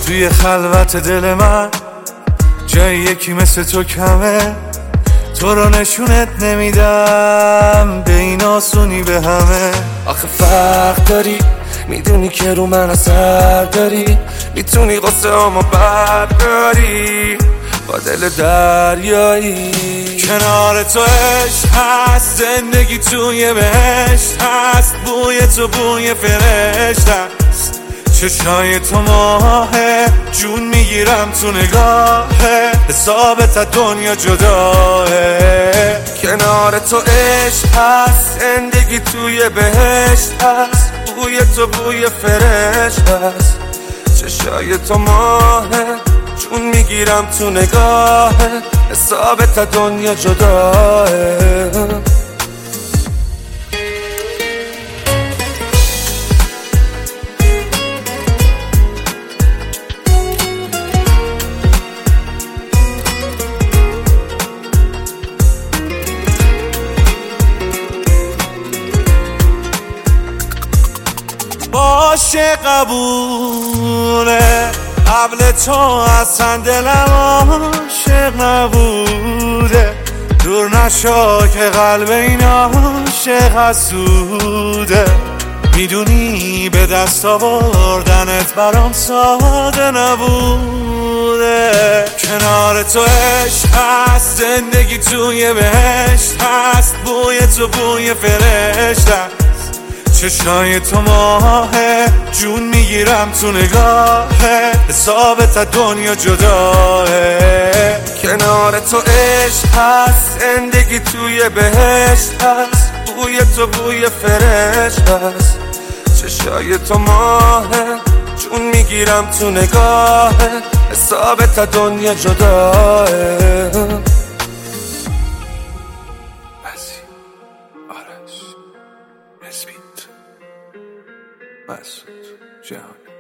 توی خلوت دل من جای یکی مثل تو کمه، تو رو نشونت نمیدم به این آسونی به همه. آخه فرق داری، میدونی که رو من اثر داری، میتونی قصه همو برداری با دل دریایی. کنار تو عشق هست، زندگی توی بهشت هست، بوی تو بوی فرشته است، چشای تو ماهه، جون میگیرم تو نگاهه، حسابت از دنیا جداه. کنار تو عشق هست، زندگی توی بهشت هست، بوی تو بوی فرشته است، چشای تو ماهه، جون میگیرم تو نگاهه، حسابت از دنیا جداه. باشه قبوله، قبل تو اصلا دلم عاشق نبوده، دور نشو که قلب این عاشق حسوده، میدونی به دست آوردنت برام ساده نبوده. کنار تو عشق هست، زندگی توی بهشت هست، بوی تو بوی فرشته است، چشای تو ماهه، جون میگیرم تو نگاهه، حسابت از دنیا جداه. کنار تو عشق هست، زندگی توی بهشت هست، بوی تو بوی فرشته است، چشای تو ماهه، جون میگیرم تو نگاهه، حسابت از دنیا جداه. آرش، نسبیت، مسعود، جهانی.